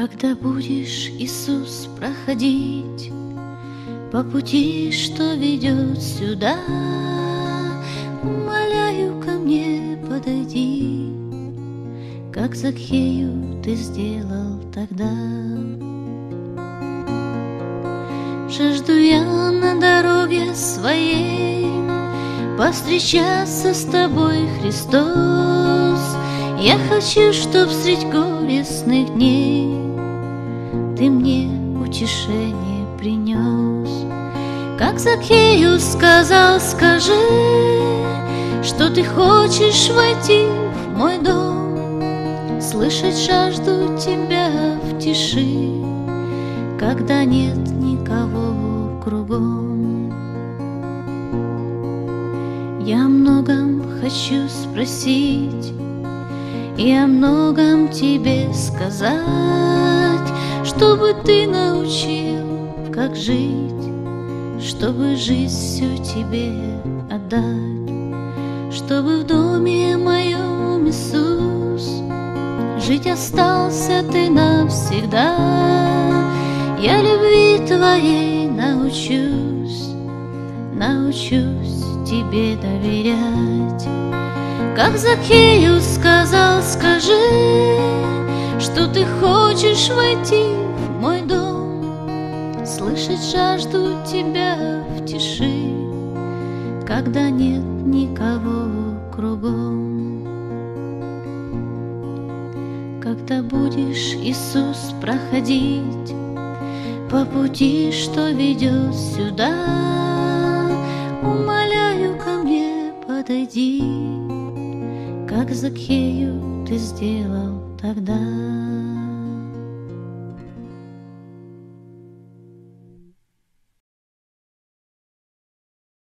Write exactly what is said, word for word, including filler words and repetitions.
Когда будешь, Иисус, проходить по пути, что ведет сюда, умоляю, ко мне подойди, как Закхею ты сделал тогда. Жажду я на дороге своей повстречаться с тобой, Христос. Я хочу, чтоб средь горестных дней ты мне утешение принес. Как Закхею сказал, скажи, что ты хочешь войти в мой дом, слышать жажду тебя в тиши, когда нет никого кругом. Я о многом хочу спросить и о многом тебе сказать, чтобы ты научил, как жить, чтобы жизнь всю тебе отдать, чтобы в доме моем, Иисус, жить остался ты навсегда. Я любви твоей научусь, научусь тебе доверять. Как Закхею сказал, скажи, что ты хочешь войти в мой дом, слышать жажду тебя в тиши, когда нет никого кругом. Когда будешь, Иисус, проходить по пути, что ведет сюда, умоляю, ко мне подойди, как Закхею ты сделал тогда.